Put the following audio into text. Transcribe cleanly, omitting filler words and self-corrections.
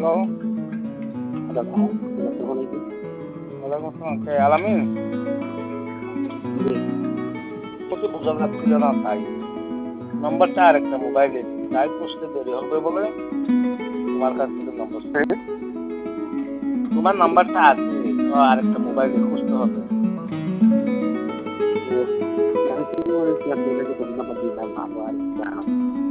ওয়ালাইকুম আসসালাম। কে আলামিন? তোকে বোঝা যাচ্ছিল না তাই নম্বরটা আরেকটা মোবাইলে তাই বুঝতে দেরি হবে বলে তোমার কাছ থেকে নম্বর তোমার নাম্বারটা আছে আরেকটা মোবাইলে খুঁজতে হবে। আমি তো আপনাকে ফোন নাম্বার দিলাম ভালো আর